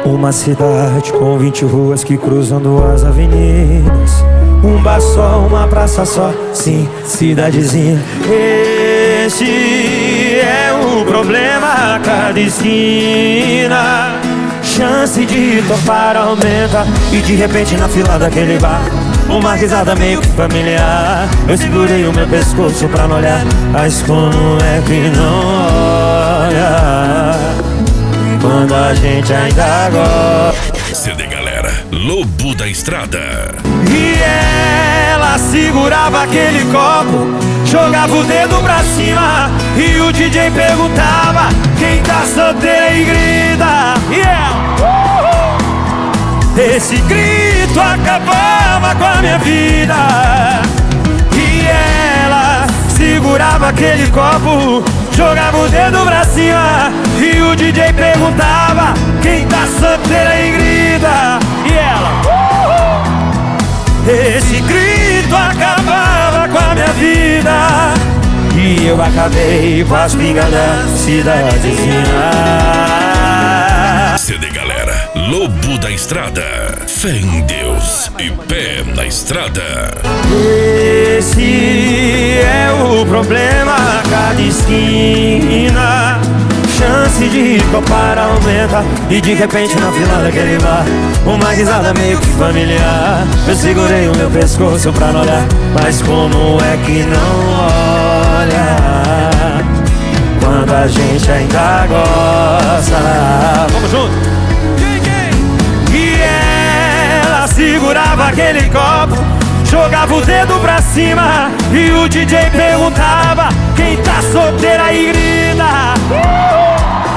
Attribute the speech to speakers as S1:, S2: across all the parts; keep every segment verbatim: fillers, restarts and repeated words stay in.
S1: Uma cidade com vinte ruas que cruzam duas avenidas. Um bar só, uma praça só, sim, cidadezinha. Esse é o problema a cada esquina. Chance de topar aumenta e de repente na fila daquele bar uma risada meio que familiar. Eu segurei o meu pescoço pra não olhar, mas como é que não olha quando a gente ainda gosta?
S2: C D Galera, Lobo da Estrada.
S1: E ela segurava aquele copo, jogava o dedo pra cima e o D J perguntava: quem tá solteira e grita? E ela, uh-huh! Esse grito acabava com a minha vida. E ela segurava aquele copo, jogava o dedo pra cima e o D J perguntava: quem tá solteira e grita? E ela, uh-huh! Esse grito acabava com a minha vida. E eu acabei com as pingas da cidadezinha.
S2: C D Galera, Lobo da Estrada. Fé em Deus e pé na estrada.
S1: Esse é o problema a cada esquina. Chance de topar aumenta e de repente na fila daquele bar uma risada meio que familiar. Eu segurei o meu pescoço pra não olhar, mas como é que não olha quando a gente ainda gosta? Vamos junto! E ela segurava aquele copo, jogava o dedo pra cima e o D J perguntava: quem tá solteira e grita? Uh!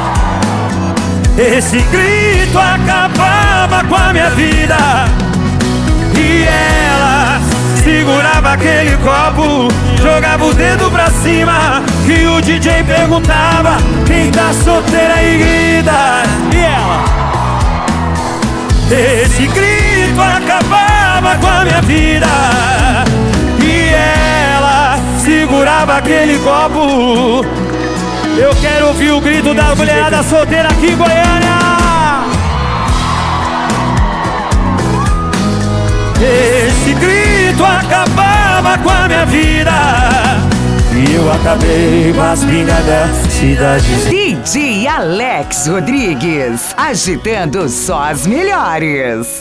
S1: Esse grito acabava com a minha vida. E ela segurava aquele copo, jogava o dedo pra cima e o D J perguntava: quem tá solteira e grita? E ela, esse grito acabava com a minha vida. E ela segurava aquele copo. Eu quero ouvir o grito da mulherada solteira aqui em Goiânia. Esse grito acabava com a minha vida. E eu acabei com as pingas da cidadezinha.
S3: D J Alex Rodrigues, agitando só as melhores.